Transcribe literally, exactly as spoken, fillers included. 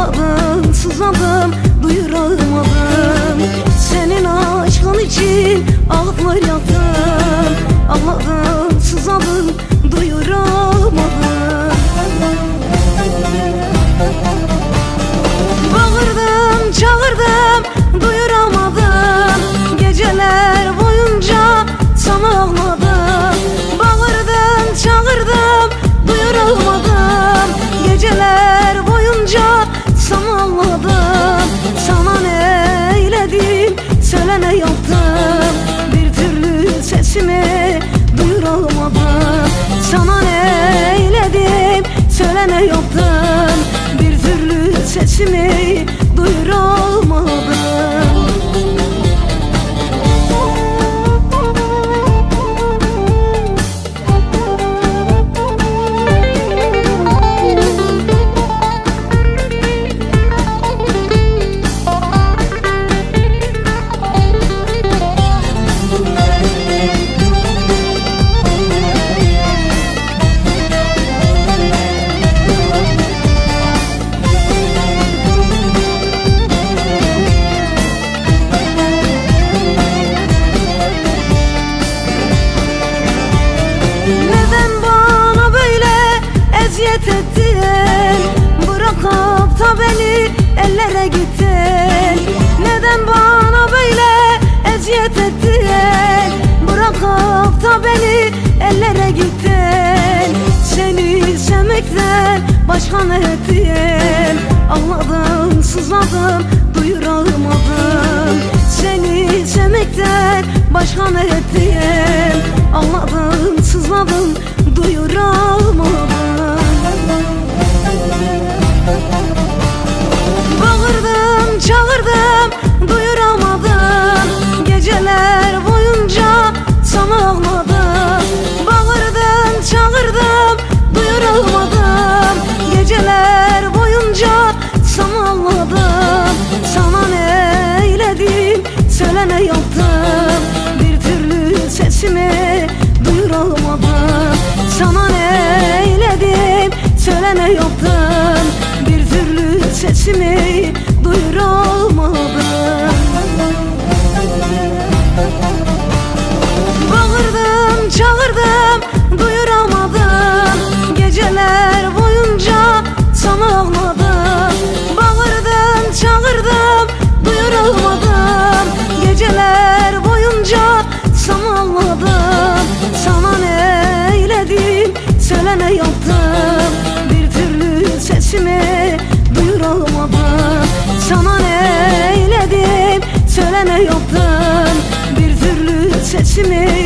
Ağladım, sızladım, duyuramadım. Senin aşkın için ağıtlar yaktım. Ağladım, sızladım, duyuramadım. Bağırdım, çağırdım, duyuramadım. Geceler boyunca sana ağladım. Bağırdım, çağırdım, duyuramadım. Geceler boyunca sana ağladım. Sana ne eyledim, söyle ne yaptım. Bir türlü sesimi duyuramadım. Sana ne eyledim, söyle ne yaptım. Bir türlü sesimi duyuramadım. Ettin, bırakıp da beni ellere gittin. Neden bana böyle eziyet ettin? Bırakıp da beni ellere gittin. Seni sevmekten başka ne ettim? Ağladım, sızladım, duyuramadım. Seni sevmekten başka ne ettim? Ağladım, sızladım, duyuramadım. Bağırdım, çağırdım, duyuramadım. Geceler boyunca sana ağladım. Bağırdım, çağırdım, duyuramadım. Geceler boyunca sana ağladım. Sana ne eyledim, söyle ne yaptım. Bir türlü sesimi duyuramadım. Sana ne eyledim, söyle ne yaptım. Bir türlü sesimi duyuramadım. Bağırdım, çağırdım, duyuramadım. Geceler boyunca sana ağladım. Bağırdım, çağırdım, duyuramadım. Geceler boyunca sana ağladım. Sana ne eyledim, söyle ne yaptım. Bir türlü sesimi duyuramadım. Sana ne eyledim, söyle ne yaptım. Bir türlü sesimi